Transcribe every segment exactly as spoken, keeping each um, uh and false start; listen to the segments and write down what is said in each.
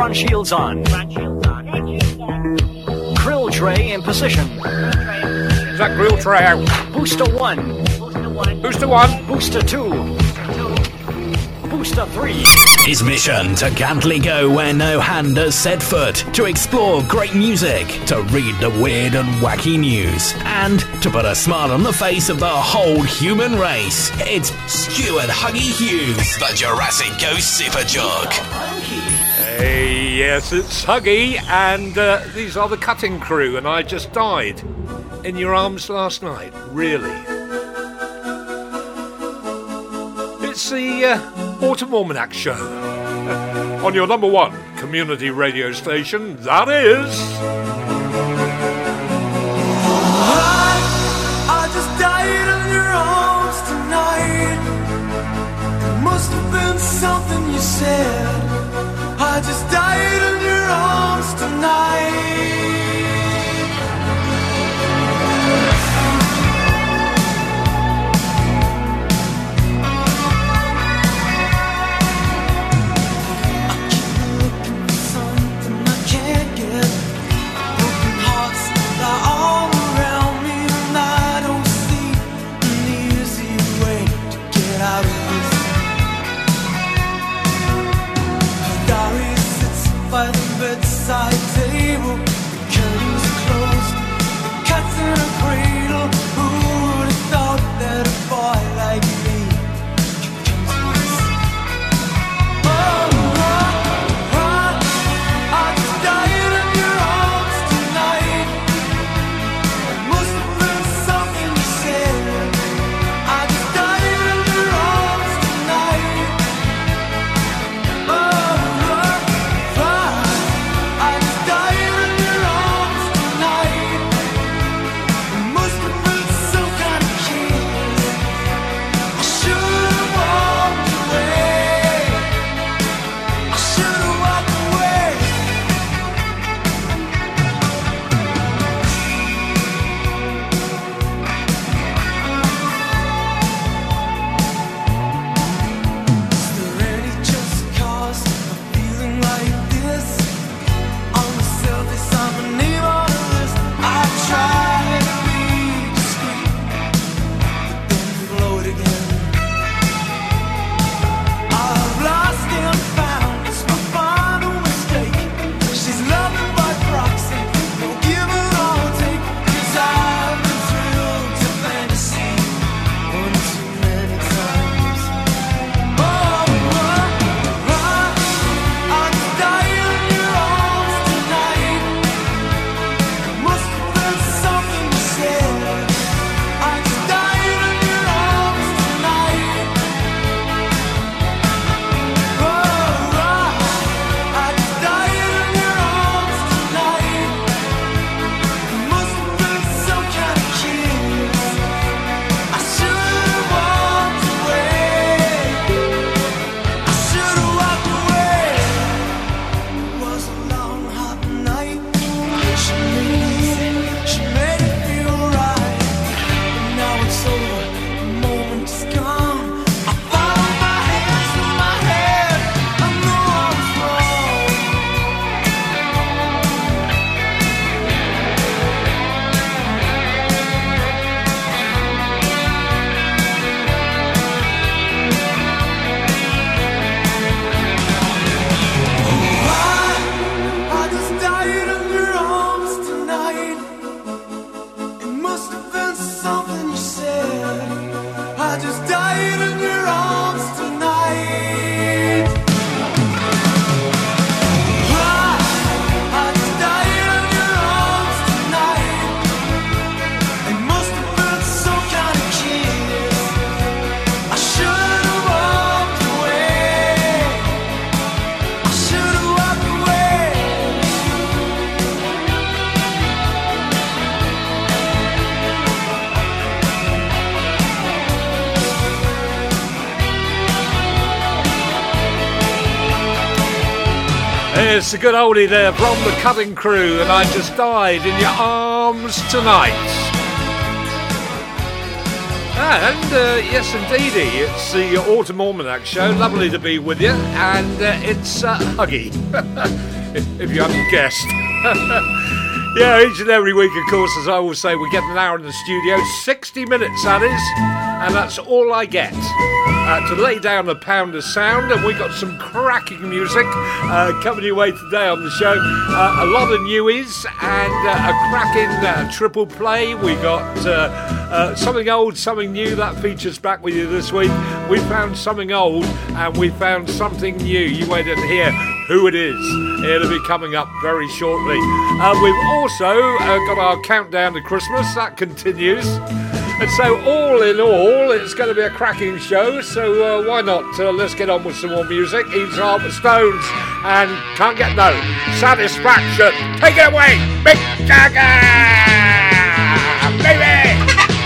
Front shields on. Grill tray in position. Is that grill tray out? Booster one. Booster one. Booster two. Booster three. His mission to Cantley go where no hand has set foot, to explore great music, to read the weird and wacky news, and to put a smile on the face of the whole human race. It's Stuart Huggy Hughes, the Jurassic Ghost Super Jug. Hey, yes, it's Huggy, and uh, these are the Cutting Crew, and I just died in your arms last night. Really? It's the uh, Autumn Almanac Show on your number one community radio station. That is. I, I just died in your arms tonight. It must have been something you said. I just died in your arms tonight. By the bedside table, the curtains are closed, the cat's in a cradle. Who would have thought that a boy like me could come to this? Oh, oh, oh, I just died in your arms tonight. It must have been something you said. I just died in your arms tonight. Oh, It's a good oldie there from the Cutting Crew, and I just died in your arms tonight. And uh, yes, indeedy, it's the Autumn Almanac Show. Lovely to be with you, and uh, it's uh, Huggy. if you hadn't guessed. Yeah, each and every week, of course, as I always say, we get an hour in the studio, sixty minutes that is, and that's all I get uh, to lay down a pound of sound. And we got some cracking music uh, coming your way today on the show. Uh, a lot of newies and uh, a cracking uh, triple play. We got uh, uh, something old, something new that features back with you this week. We found something old and we found something new. You wait and hear who it is. It'll be coming up very shortly. Uh, we've also uh, got our countdown to Christmas. That continues. And so all in all, it's going to be a cracking show. So uh, why not? Uh, let's get on with some more music. Eve's Heart with Stones and Can't Get No Satisfaction. Take it away, Mick Jagger! Baby!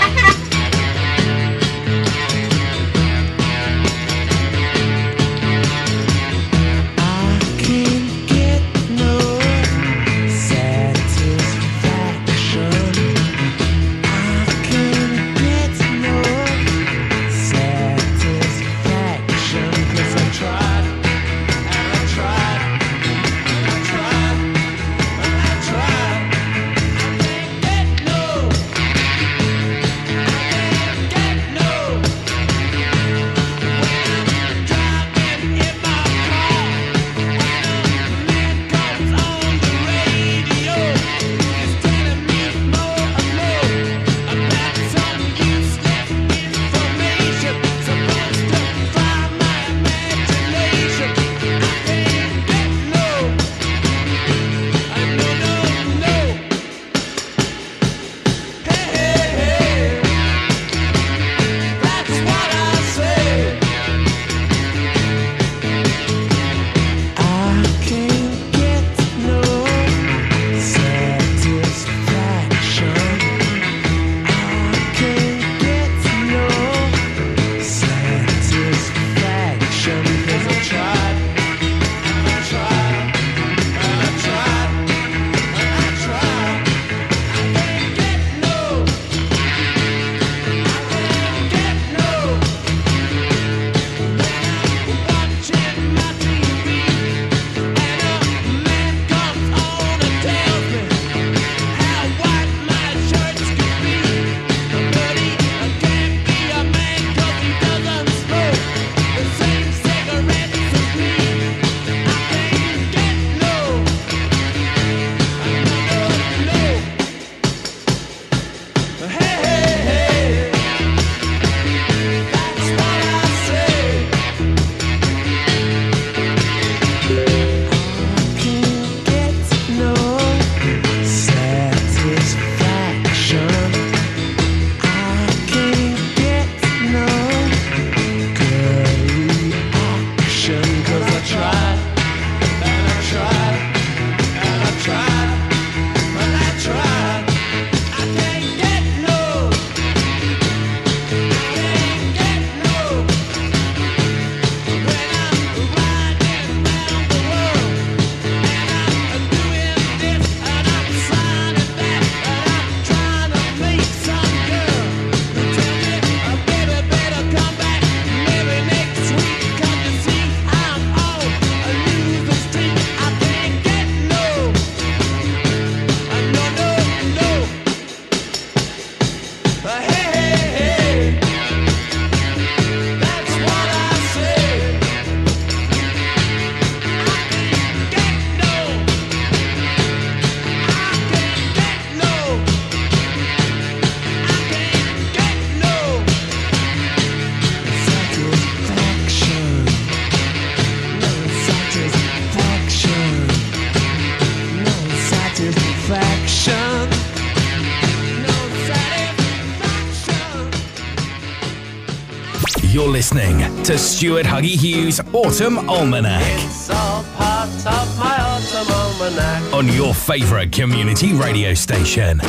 You're listening to Stuart Huggy Hughes Autumn Almanac. It's all part of my Autumn Almanac. On your favourite community radio station.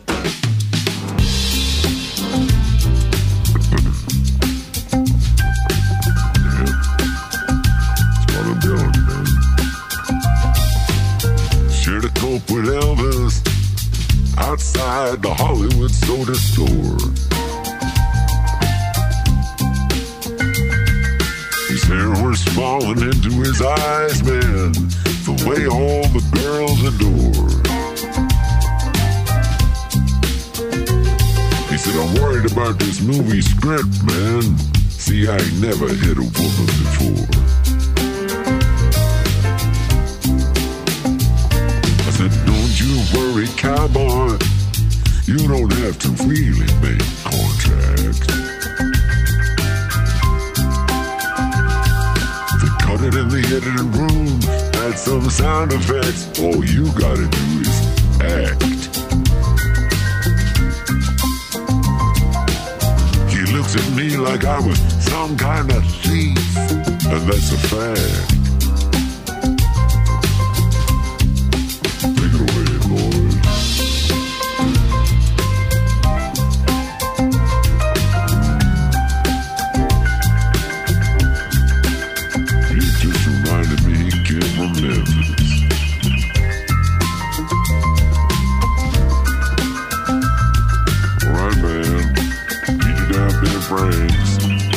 With Elvis outside the Hollywood soda store. His hair was falling into his eyes, man. the way all the girls adore. He said, I'm worried about this movie script, man. See, I ain't never hit a woman before. I said, don't you worry, cowboy. You don't have to really make contracts. They cut it in the editing room, add some sound effects. All you gotta do is act. He looks at me like I was some kind of thief, and that's a fact. Take it away, boys. He just reminded me he came from Memphis. All right, man. Eat it out there, Franks.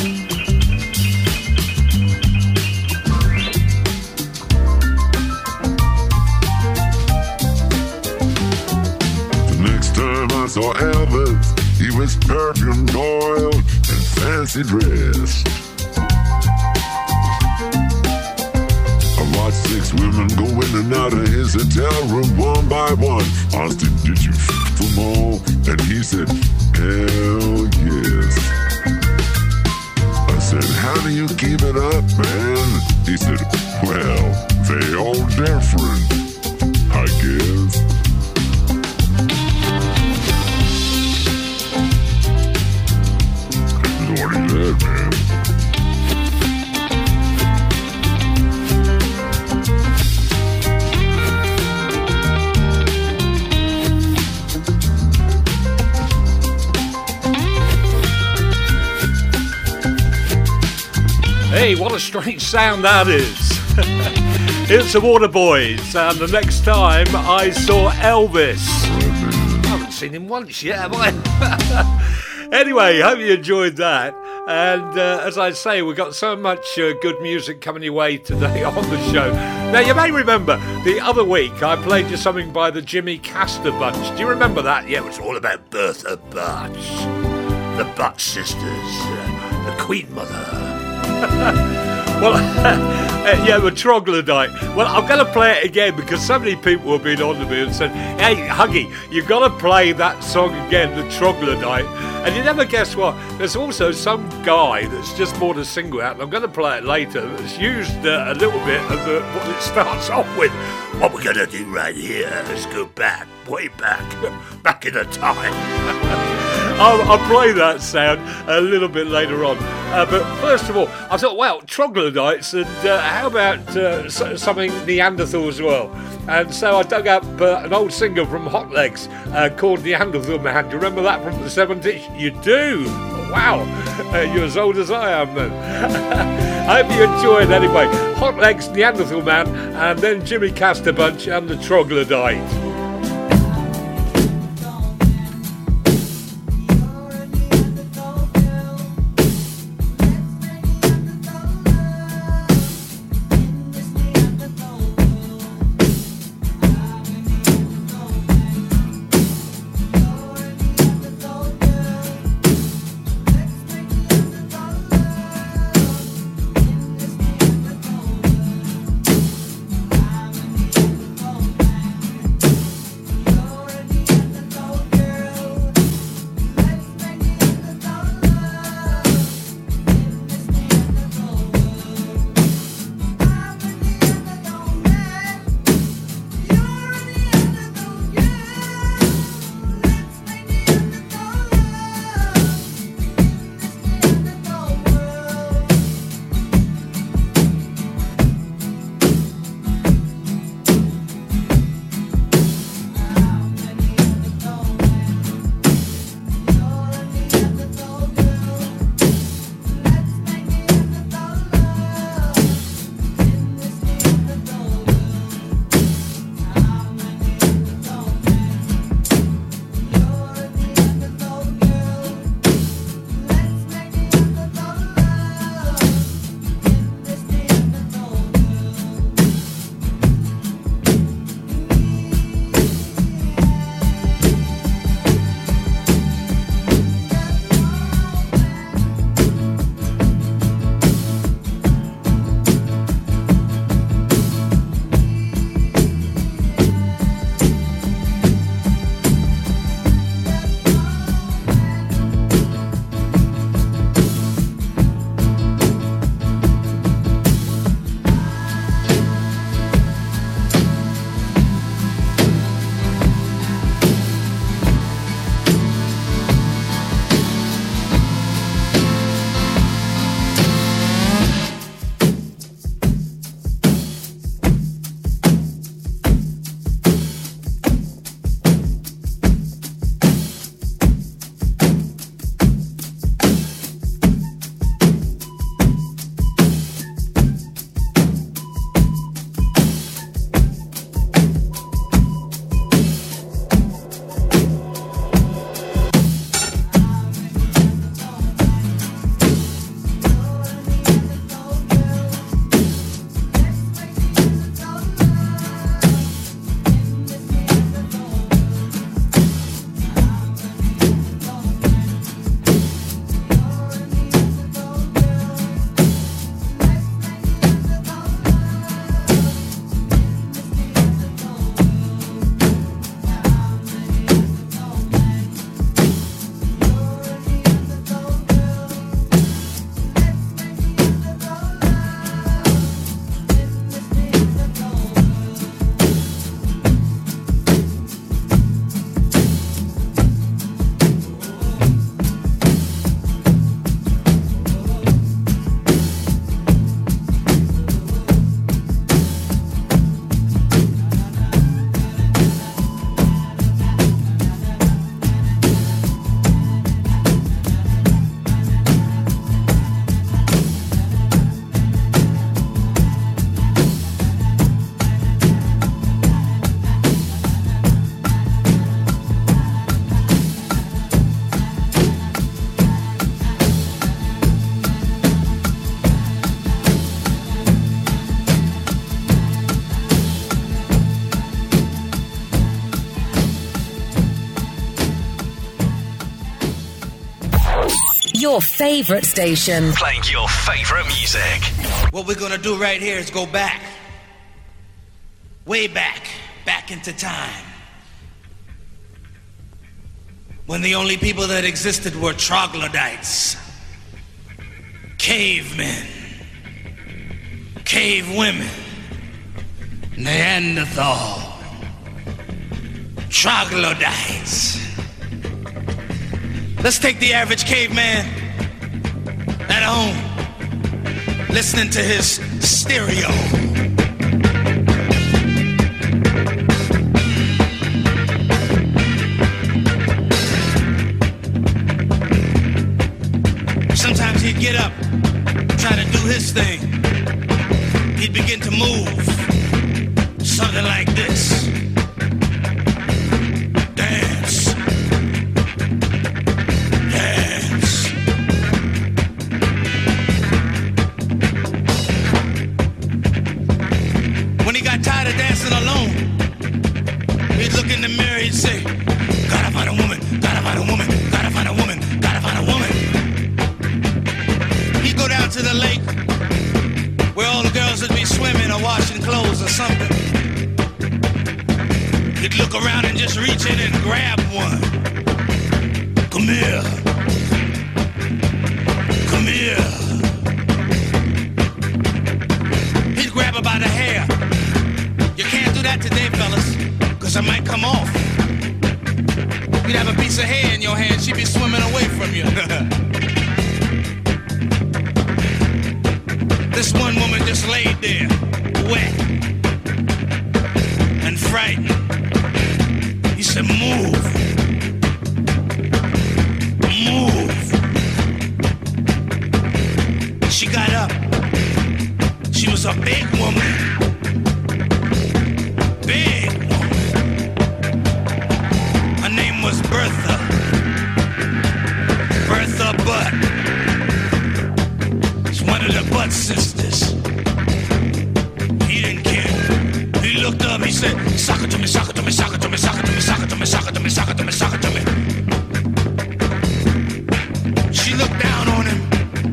The next time I saw Elvis, he was perfumed, oiled, and fancy dressed. I watched six women go in and out of his hotel room one by one. I asked him, did you f*** them all? And he said, hell yes. I said, how do you keep it up, man? He said, well, they all different, I guess. Lordy that, man. Hey, what a strange sound that is. It's the Waterboys, and the next time I saw Elvis. I haven't seen him once yet, have I? Anyway, hope you enjoyed that. And uh, as I say, we've got so much uh, good music coming your way today on the show. Now, you may remember the other week I played you something by the Jimmy Castor Bunch. Do you remember that? Yeah, it was all about Bertha Butch, the Butch sisters, uh, the Queen Mother. Well, uh, yeah, the Troglodyte. Well, I'm going to play it again because so many people have been on to me and said, hey, Huggy, you've got to play that song again, the Troglodyte. And you never guess what? There's also some guy that's just bought a single out, and I'm going to play it later, that's used uh, a little bit of the, what it starts off with. What we're going to do right here is go back, way back, back in a time. I'll, I'll play that sound a little bit later on. Uh, but first of all, I thought, well, troglodytes, and uh, how about uh, something Neanderthal as well? And so I dug up uh, an old single from Hot Legs uh, called Neanderthal Man. Do you remember that from the seventies? You do? Wow, uh, you're as old as I am then. I hope you enjoyed anyway. Hot Legs, Neanderthal Man, and then Jimmy Castor Bunch and the Troglodyte. Your favourite station. Playing your favourite music. What we're gonna do right here is go back. Way back. Back into time. When the only people that existed were troglodytes. Cavemen. Cave women. Neanderthal. Troglodytes. Let's take the average caveman at home, listening to his stereo. Sometimes he'd get up, try to do his thing. He'd begin to move, something like this. Dance. Dance. When he got tired of dancing alone, he'd look in the mirror, he'd say, gotta find a woman, gotta find a woman, gotta find a woman, gotta find a woman. He'd go down to the lake where all the girls would be swimming or washing clothes or something. He'd look around and just reach in and grab one. Come here. Come here. He'd grab her by the hair. You can't do that today, fellas, because it might come off. You'd have a piece of hair in your hand, she'd be swimming away from you. This one woman just laid there, wet and frightened. He said, move. Move. She got up. She was a big woman. Big woman. Her name was Bertha. Bertha Butt. It's one of the Butt sisters. He didn't care. He looked up, he said, sock it to me, sock it to me, sock it to me, sock it to me, sock it to me, sock it to me, sock it to me, sock it to me. She looked down on him.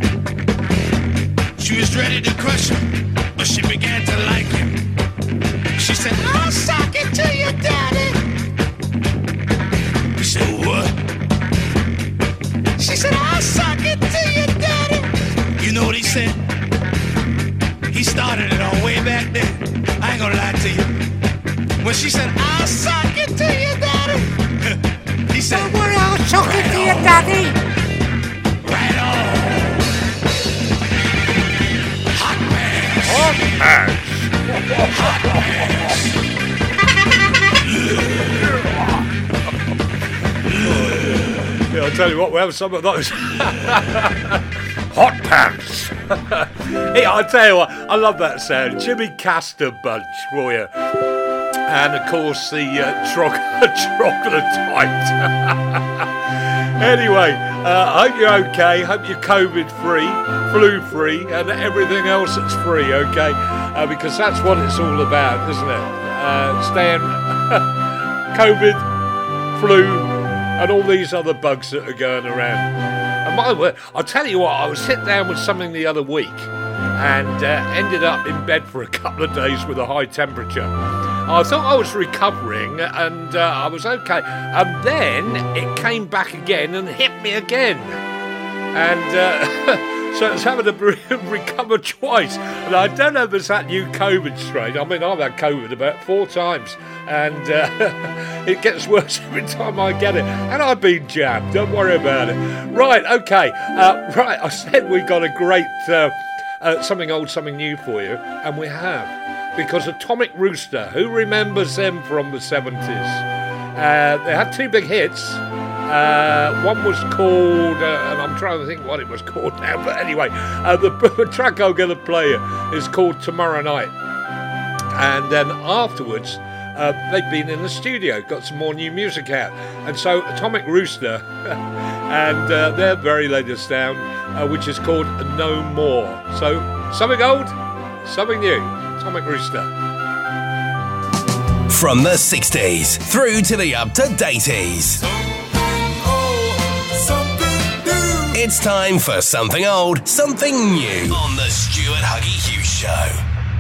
She was ready to crush him, but she began to like him. She said, I'll sock it to you, daddy. He said, what? She said, I'll sock it to you, daddy. You know what he said? He started it all way back then. I ain't gonna lie to you. When she said, I'll sock it to you, daddy. He said, don't worry, I'll sock right it to on. You, daddy. Right on. Hot pants. Hot pants. Hot pants. Yeah, I'll tell you what, we have some of those. Hot pants. Hey, I'll tell you what, I love that sound. Jimmy Castor Bunch for you. And of course the uh, tro- troglodyte. Anyway, uh, I hope you're okay. Hope you're COVID free, flu free, and everything else that's free, okay? Uh, because that's what it's all about, isn't it? Uh, staying COVID, flu, and all these other bugs that are going around. And my word, I'll tell you what, I was sitting down with something the other week and uh, ended up in bed for a couple of days with a high temperature. I thought I was recovering and uh, I was okay. And then it came back again and hit me again. And uh, so it's having to recover twice. And I don't know if it's that new COVID strain. I mean, I've had COVID about four times. And uh, it gets worse every time I get it. And I've been jabbed. Don't worry about it. Right, okay. Uh, right, I said we got a great uh, uh, something old, something new for you. And we have. Because Atomic Rooster, who remembers them from the seventies? Uh, they had two big hits. Uh, one was called, uh, and I'm trying to think what it was called now, but anyway, uh, the, the track I'm going to play is called Tomorrow Night. And then afterwards, uh, they've been in the studio, got some more new music out. And so Atomic Rooster, and uh, their very latest sound, uh, which is called No More. So something old, something new. Atomic Rooster. From the sixties through to the up-to-dateys. It's time for something old, something new on the Stuart Huggy Hughes Show.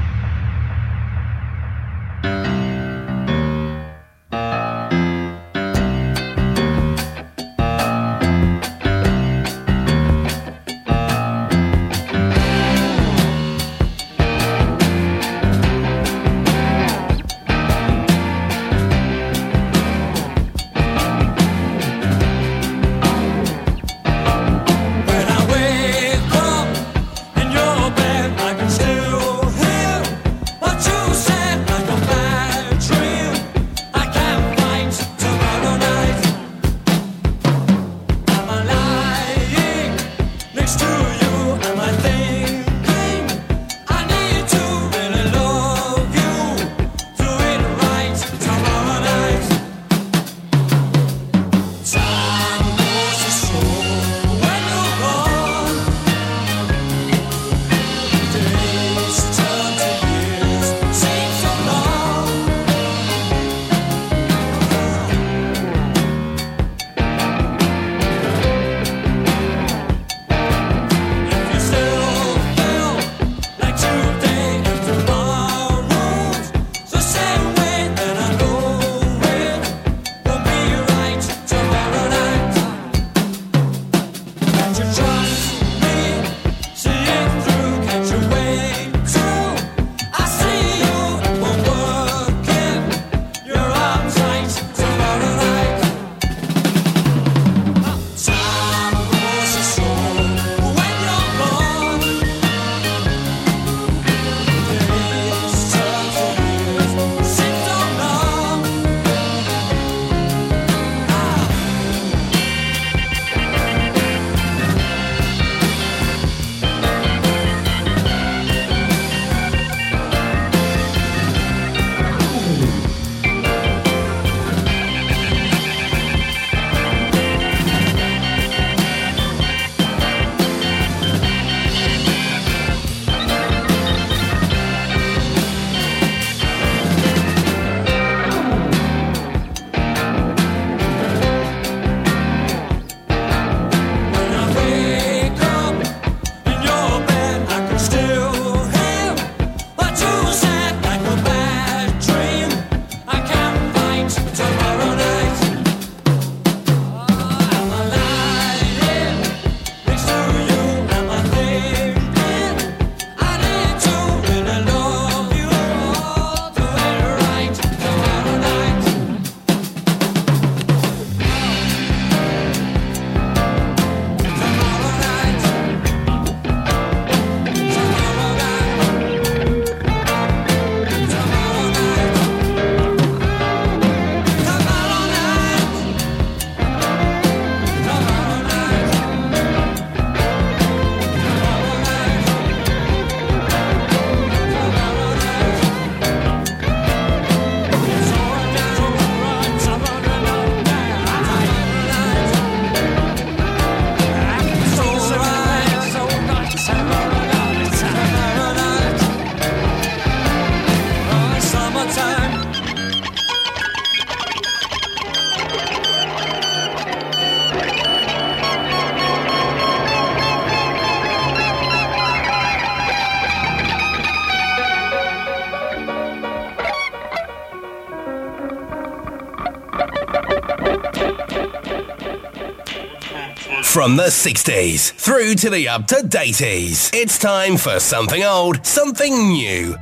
From the sixties through to the up-to-dateys, it's time for something old, something new.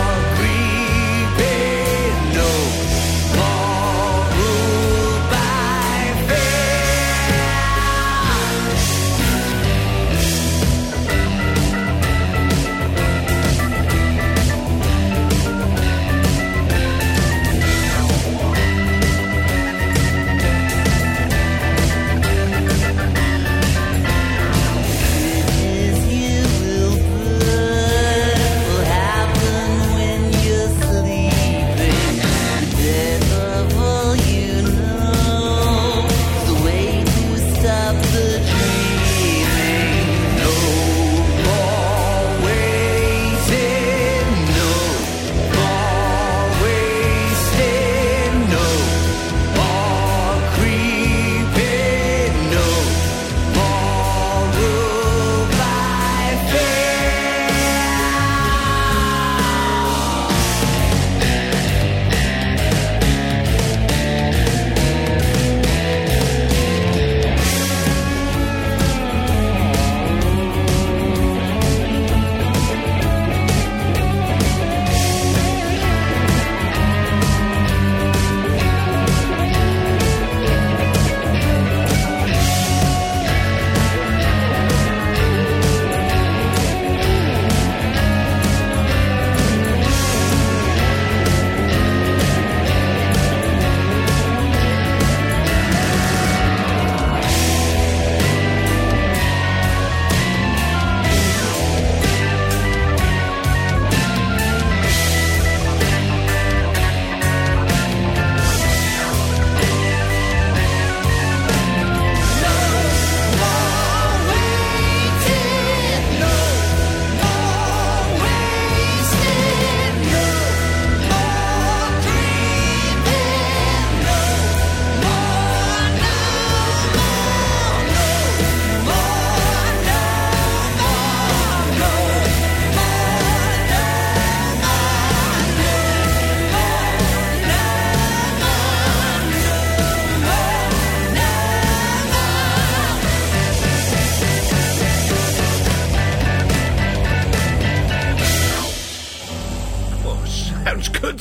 Bye.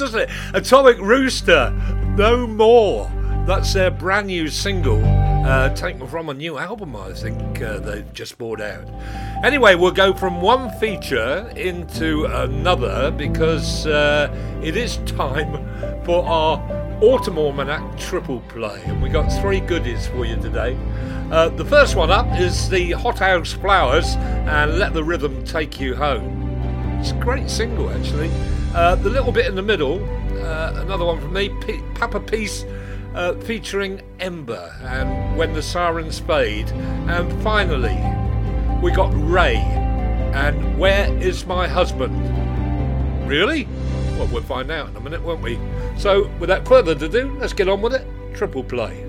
doesn't it? Atomic Rooster, No More. That's their brand new single, uh, taken from a new album, I think uh, they've just brought out. Anyway, we'll go from one feature into another because uh, it is time for our Autumn Almanac Triple Play, and we got three goodies for you today. Uh, the first one up is the Hothouse Flowers and Let the Rhythm Take You Home. It's a great single, actually. Uh, the little bit in the middle, uh, another one from me, P- Papa Peace, uh, featuring Ember and When the Sirens Fade. And finally, we got Ray and Where Is My Husband? Really? Well, we'll find out in a minute, won't we? So, without further ado, let's get on with it. Triple Play.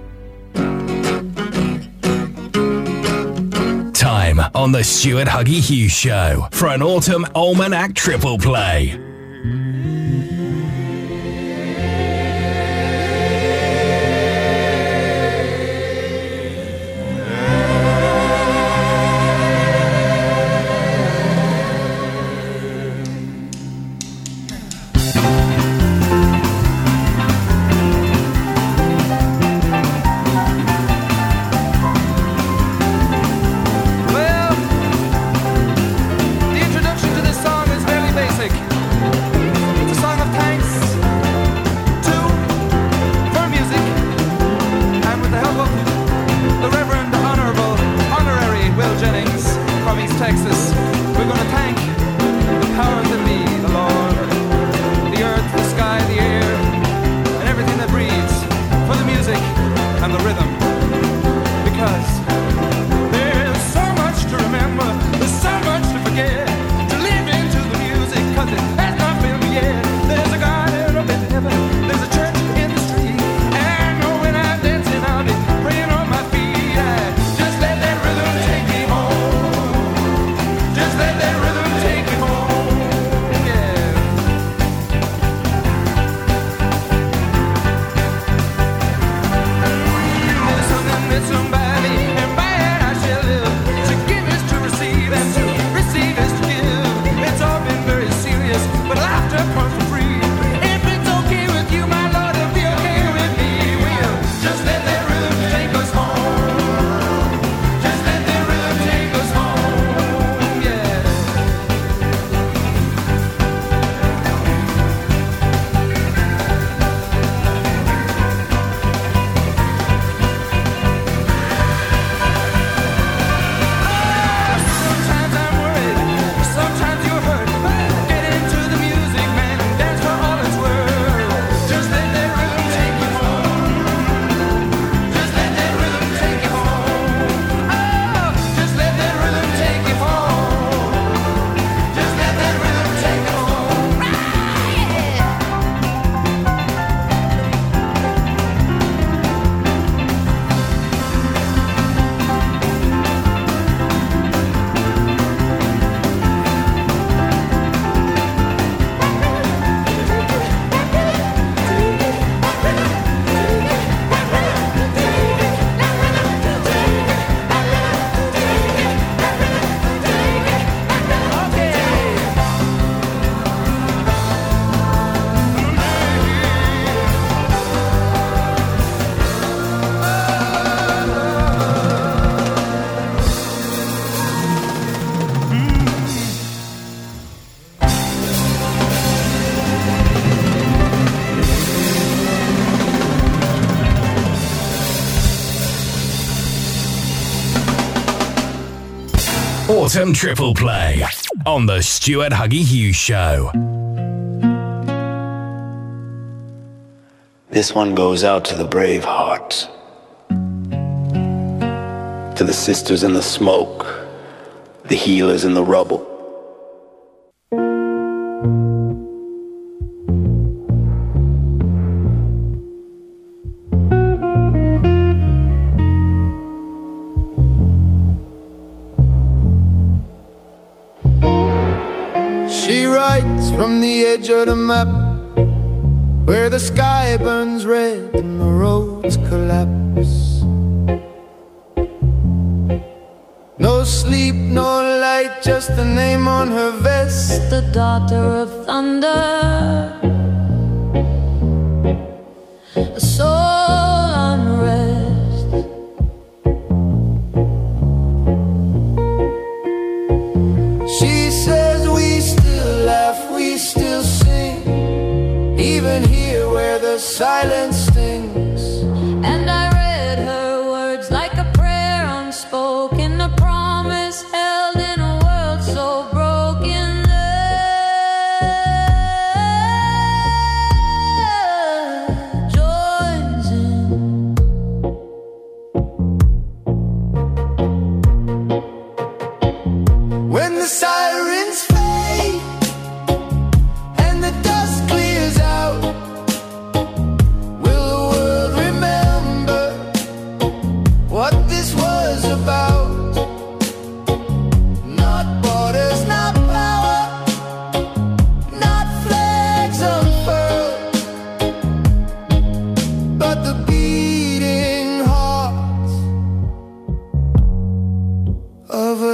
Time on the Stuart Huggy Hughes Show for an Autumn Almanac Triple Play. Autumn Triple Play on the Stuart Huggy Hughes Show. This one goes out to the brave hearts, to the sisters in the smoke, the healers in the rubble. From the edge of the map, where the sky burns red and the roads collapse. No sleep, no light, just a name on her vest. The daughter of thunder,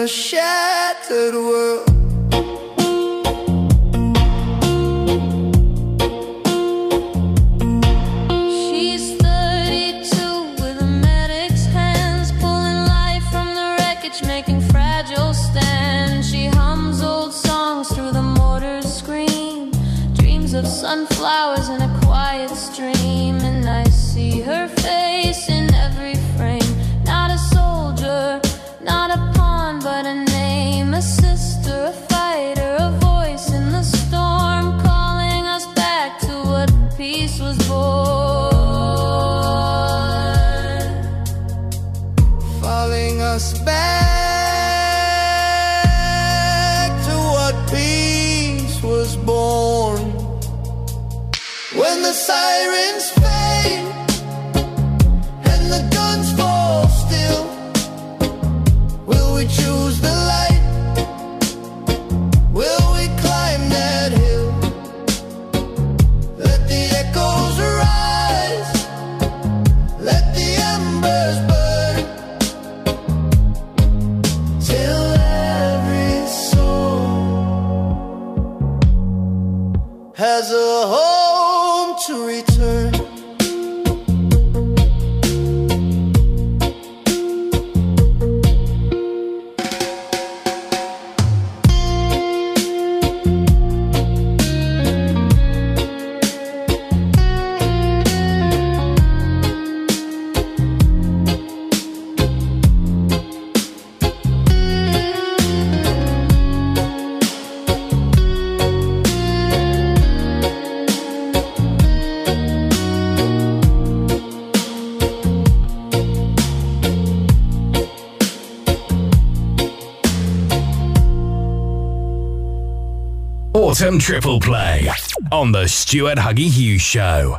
a shattered world. She's thirty-two with a medic's hands, pulling life from the wreckage, making fragile stands. She hums old songs through the mortar's scream, dreams of sunflowers in a quiet stream. And I see her face in every frame. Not a soldier, not a pawn, but a name, a sister, a fighter, a voice in the storm, calling us back to what peace was born. Falling us back to what peace was born. When the sirens fade and the guns fall still, will we choose the light? Will we climb that hill? Let the echoes rise, let the embers burn, till every soul has a home to return. Autumn Triple Play on the Stuart Huggy Hughes Show.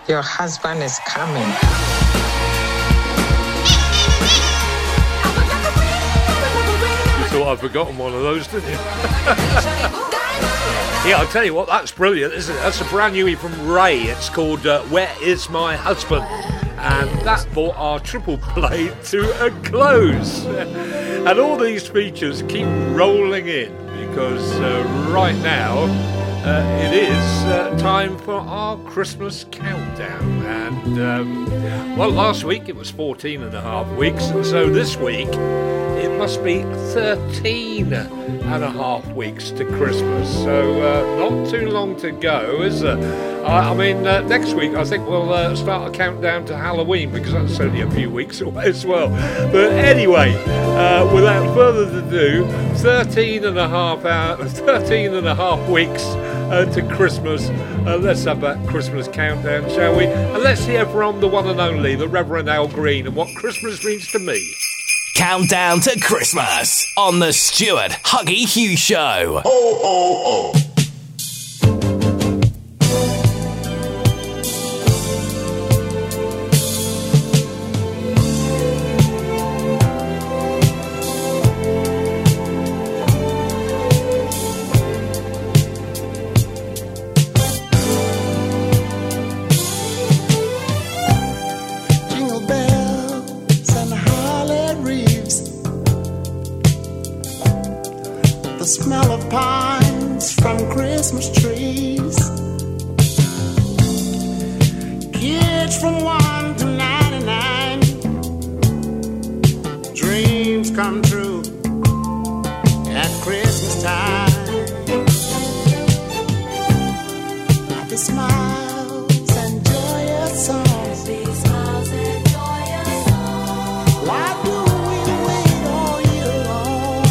Your husband is coming. You thought I'd forgotten one of those, didn't you? Yeah, I'll tell you what, that's brilliant, isn't it? That's a brand newie from Ray. It's called uh, Where Is My Husband? And that brought our triple play to a close. And all these features keep rolling in because uh, right now uh, it is uh, time for our Christmas countdown. And, um, well, last week it was fourteen and a half weeks, and so this week it must be thirteen and a half weeks to Christmas. So uh, not too long to go, is there? I, I mean, uh, next week I think we'll uh, start a countdown to Halloween because that's only a few weeks away as well. But anyway, uh, without further ado, thirteen and a half hours, thirteen and a half weeks uh, to Christmas. Uh, let's have that Christmas countdown, shall we? And let's hear from the one and only, the Reverend Al Green, and what Christmas means to me. Countdown to Christmas on the Stuart Huggy Hughes Show. Ho, ho, ho. The smell of pines from Christmas trees. Kids from one to ninety-nine. Dreams come true at Christmas time. Happy smiles and joyous songs. Happy smiles and joyous songs. Why do we wait all year long?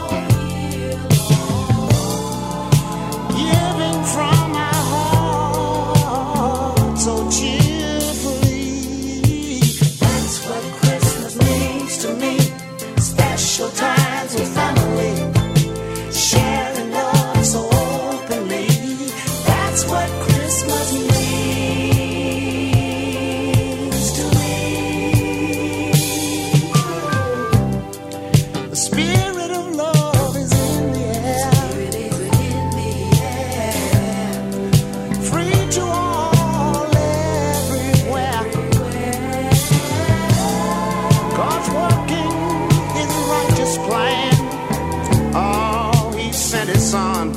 Giving from our heart so cheerfully. That's what Christmas means to me. Special times with family, sharing love so openly. That's what Christmas means to me. The spirit of love is in the air. Free to all, everywhere. God's working His righteous plan. Oh, He sent His Son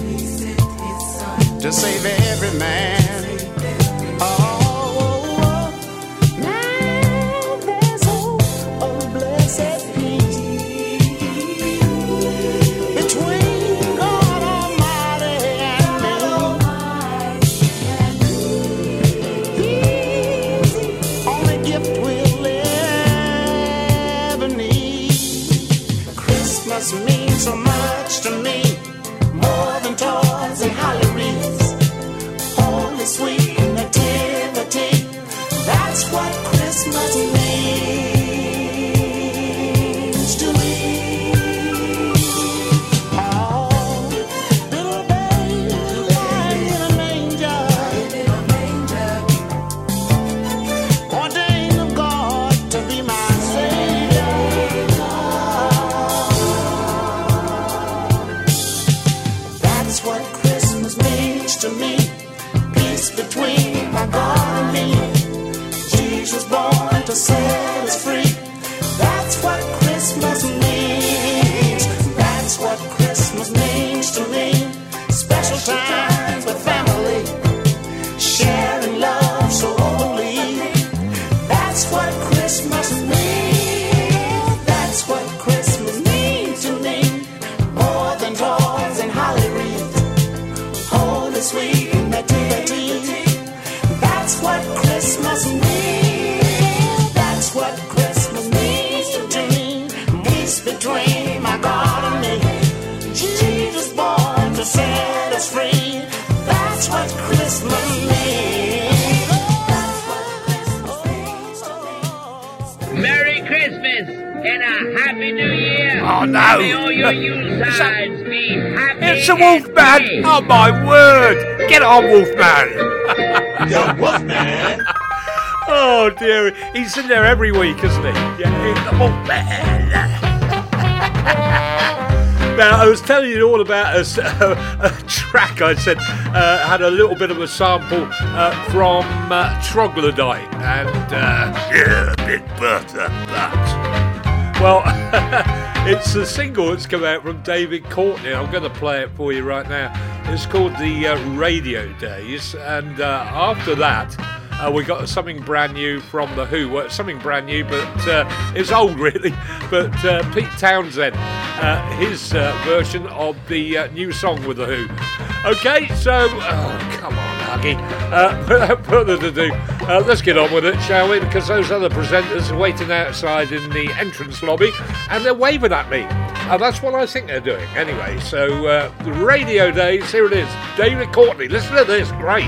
to save every man. Oh, now there's hope of blessed peace between God Almighty and me. He's the only gift we'll ever need. Christmas means so much to me, more than toys and holly wreaths. Holy sweet nativity, that's what Christmas means to me. Oh, little baby lying in a manger, ordained of God to be my Savior. That's what Christmas means to me. Peace between my God and me. Jesus born to set us free. That's what Christmas means. That's what Christmas means to me. Special times with family, sharing love so openly. That's what Christmas means. That's what Christmas means to me. More than toys and holly wreaths. Holy sweet nativity. That's what Christmas means. That's what Christmas means to me. Peace between my God and me. Jesus born to set us free. That's what Christmas means. That's what Christmas means to me. Merry Christmas and a Happy New Year. Oh, no. May all your Yulesides be happy. It's the Wolfman! and Oh, my word! Get on, Wolfman! The Wolfman. Oh dear, he's in there every week, isn't he? Yeah, the Wolfman. Now, I was telling you all about a, a, a track I said uh, had a little bit of a sample uh, from uh, Troglodyte, and uh, yeah, Big Bertha, that. Well, it's a single that's come out from David Courtney. I'm going to play it for you right now. It's called The uh, Radio Days, and uh, after that, Uh, we got something brand new from The Who. Well, something brand new, but uh, it's old really. But uh, Pete Townsend, uh, his uh, version of the uh, new song with The Who. Okay, so, oh, come on, Huggy. Uh, without further ado, uh, let's get on with it, shall we? Because those other presenters are waiting outside in the entrance lobby, and they're waving at me. And that's what I think they're doing. Anyway, so uh, the Radio Days, here it is. David Courtney, listen to this, great.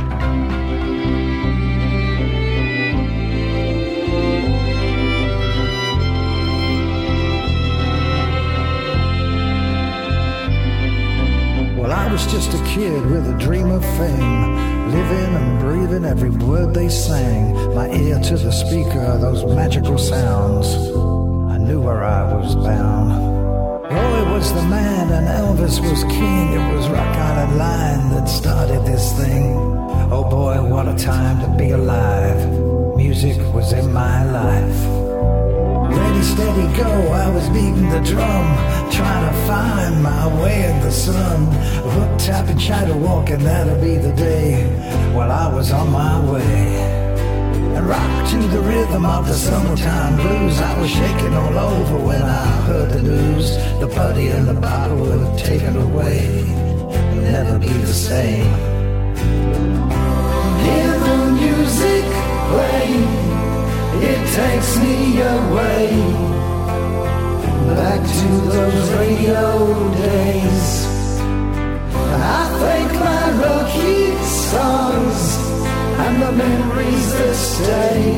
Well, I was just a kid with a dream of fame, living and breathing every word they sang. My ear to the speaker, those magical sounds. I knew where I was bound. Roy was the man and Elvis was king. It was Rock Island Line that started this thing. Oh boy, what a time to be alive. Music was in my life. Ready, steady, go, I was beating the drum, trying to find my way in the sun. Hook, tap, and try to walk, and that'll be the day. Well, I was on my way. And rock to the rhythm of the summertime blues. I was shaking all over when I heard the news. The buddy and the bottle were taken away. It'll never be the same. Hear the music play. It takes me away, back to those radio days. I thank my lucky stars and the memories that stay.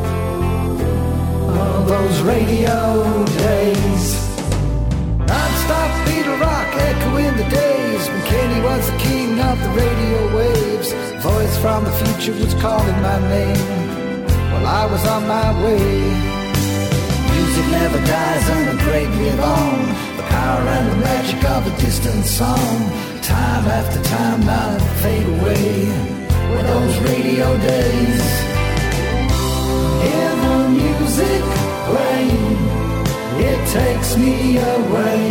All those radio days. Non-stop Beatle rock echoing the days when Kenny was the king of the radio waves. Voice from the future was calling my name. Well, I was on my way. Music never dies and the great live on. The power and the magic of a distant song. Time after time not fade away. With those radio days. Hear the music playing. It takes me away.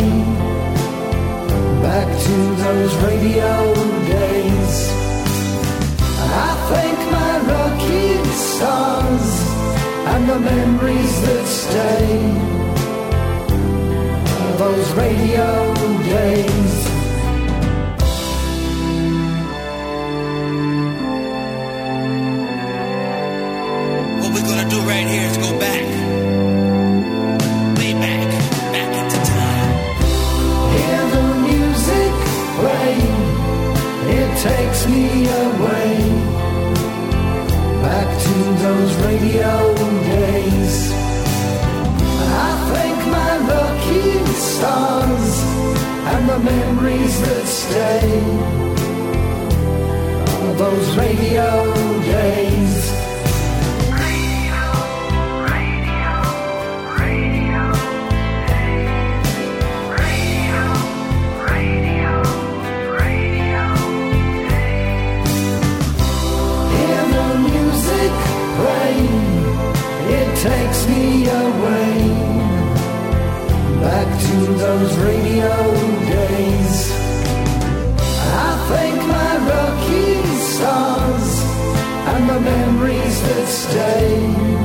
Back to those radio days. I thank my lucky stars and the memories that stay. Those radio days. What we're gonna do right here is go back. Way back. Back into time. Hear the music play. It takes me away. Back to those radio days. I thank my lucky stars and the memories that stay. All those radio days. Takes me away back to those radio days. I thank my lucky stars and the memories that stay.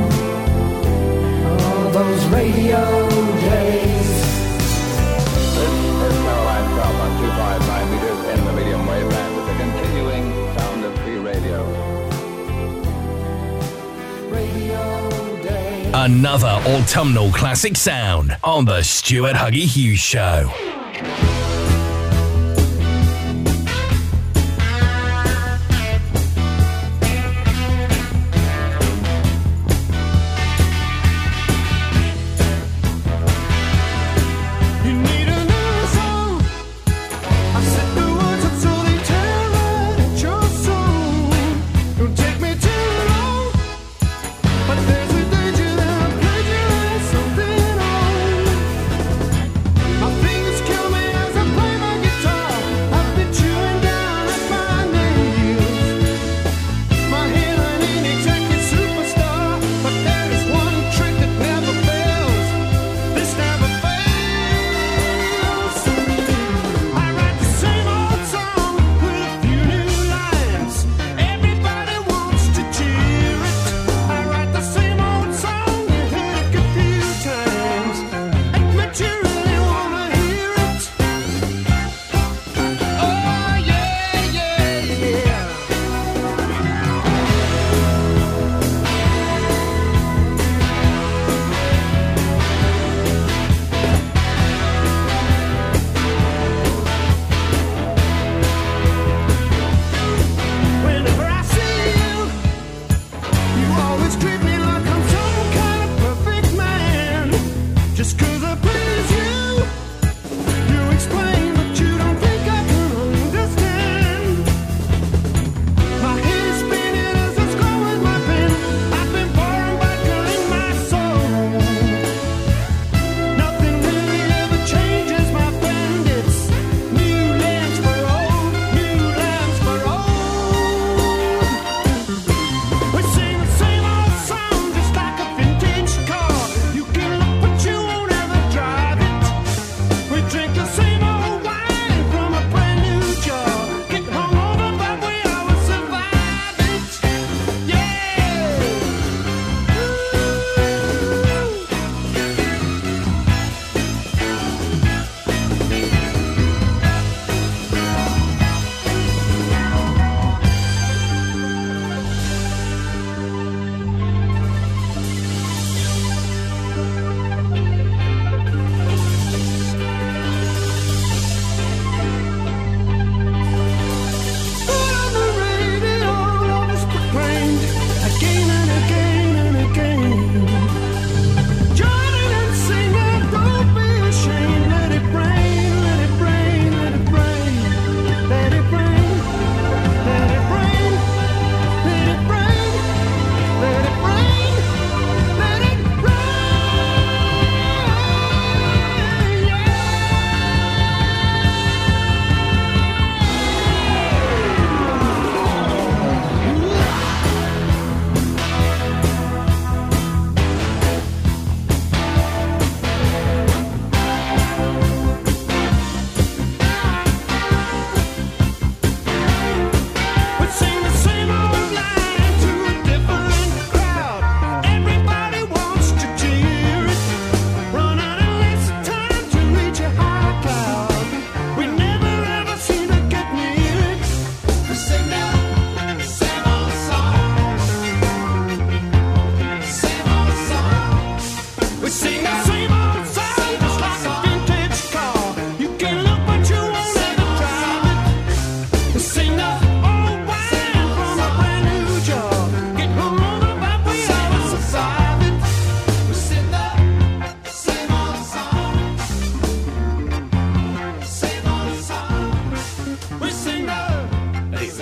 All those radio days. This is Caroline twelve on two fifty-five meters in the medium wave band with the continuing sound of free radio. Radio. Another autumnal classic sound on the Stuart Huggy Hughes Show. Take me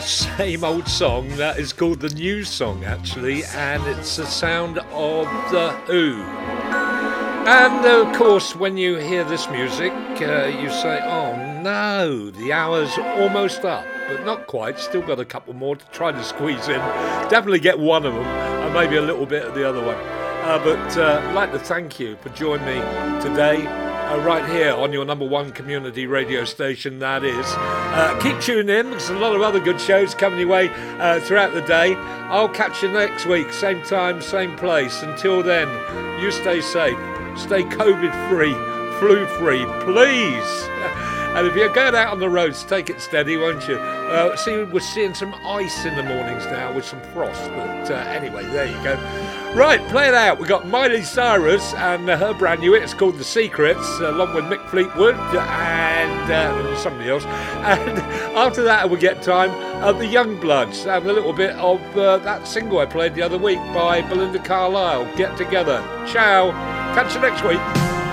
same old song that is called the News Song, actually, and it's the sound of The Who. And of course, when you hear this music, uh, you say, oh no, the hour's almost up, but not quite. Still got a couple more to try to squeeze in. Definitely get one of them, and maybe a little bit of the other one. Uh, but uh, I'd like to thank you for joining me today. Uh, right here on your number one community radio station, that is. Uh, keep tuning in, there's a lot of other good shows coming your way uh, throughout the day. I'll catch you next week, same time, same place. Until then, you stay safe, stay COVID-free, flu-free, please. And if you're going out on the roads, take it steady, won't you? Uh, see, we're seeing some ice in the mornings now with some frost. But uh, anyway, there you go. Right, play it out. We've got Miley Cyrus and uh, her brand new hit. It's called The Secrets, along with Mick Fleetwood and uh, somebody else. And after that, we'll get time of the Youngbloods and a little bit of uh, that single I played the other week by Belinda Carlisle, Get Together. Ciao. Catch you next week.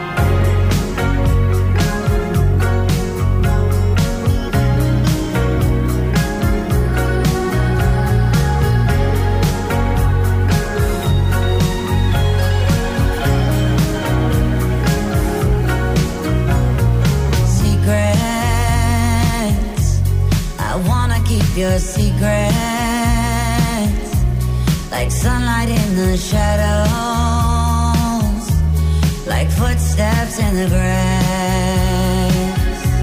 Your secrets, like sunlight in the shadows, like footsteps in the grass.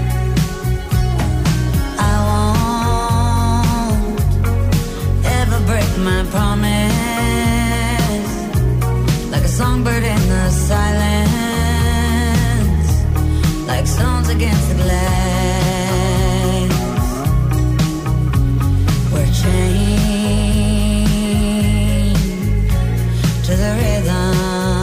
I won't ever break my promise, like a songbird in the silence, like stones against the glass. Chained to the rhythm.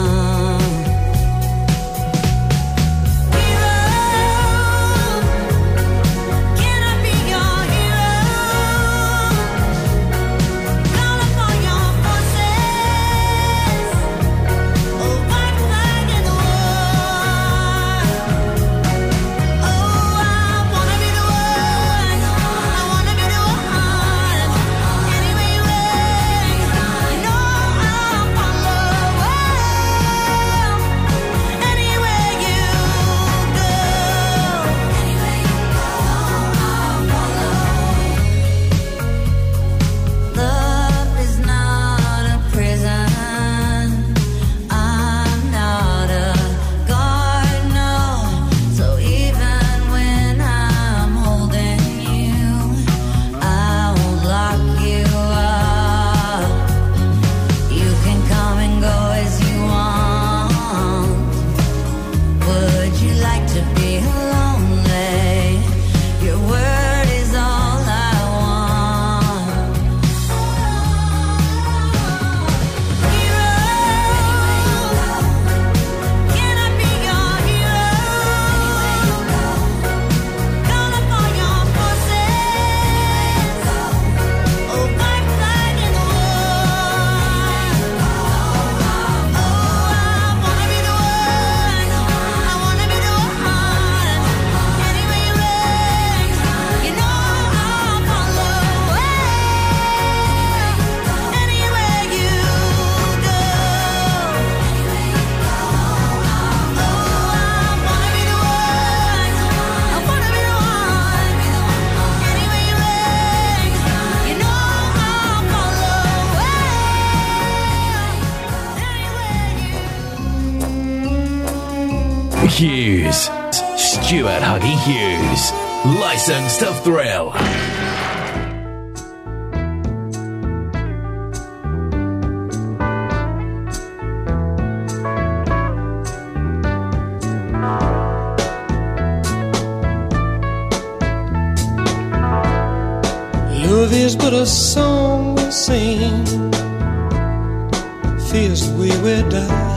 Hughes. Stuart Huggy Hughes. Licensed to thrill. Love is but a song we sing, fears the way we die.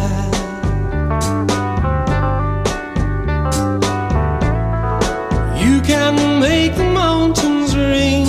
You can make the mountains ring